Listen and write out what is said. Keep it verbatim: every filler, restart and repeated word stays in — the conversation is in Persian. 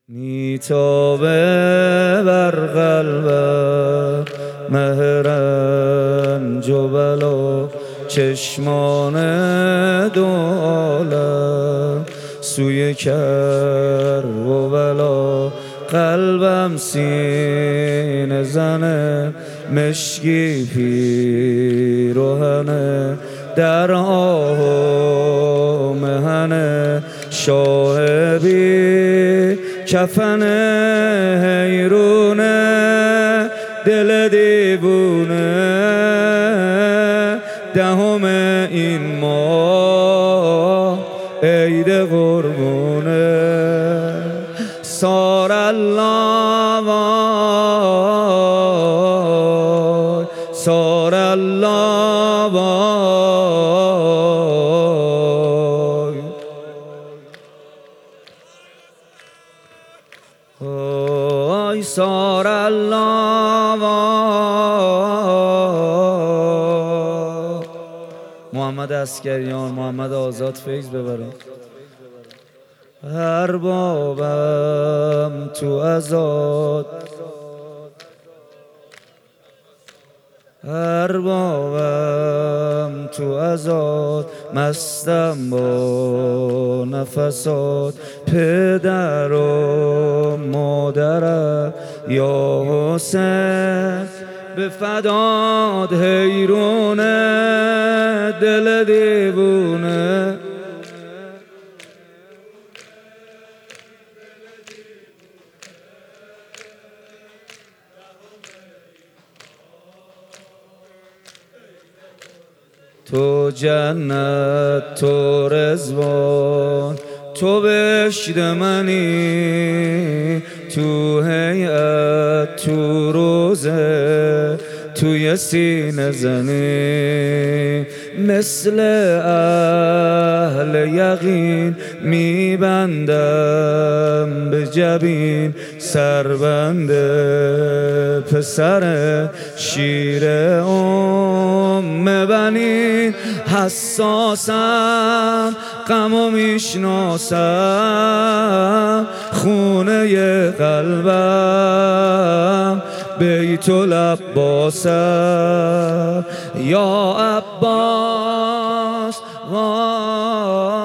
میتابه بر قلبم مهرنج و بلا، چشمان دو عالم سوی کرب و بلا. قلبم سینه زنه مشکی پیرهنه، در آه و مهنه شاه بی کفنه. حیرونه دل دیوونه دهم این ماه عید قربونه. سار الله وای سار الله وای وای سار الله وای. محمد عسکریان، محمد آزاد فیض ببرید. اربابم تو عزاد، اربابم تو عزاد، مستم با نفسات. پدر و مادرم یا حسین به فداد. حیرونه دل دیوونه تو جنت تو رضوان تو بهشت منی، تو هیئت تو روزه توی سینه زنی. مثل اهل یقین میبندم به جبین، سربنده پسر شیر ام بنین. حساسم غمو میشناسم، خونه قلبم بیت العباسم. یا عباس وای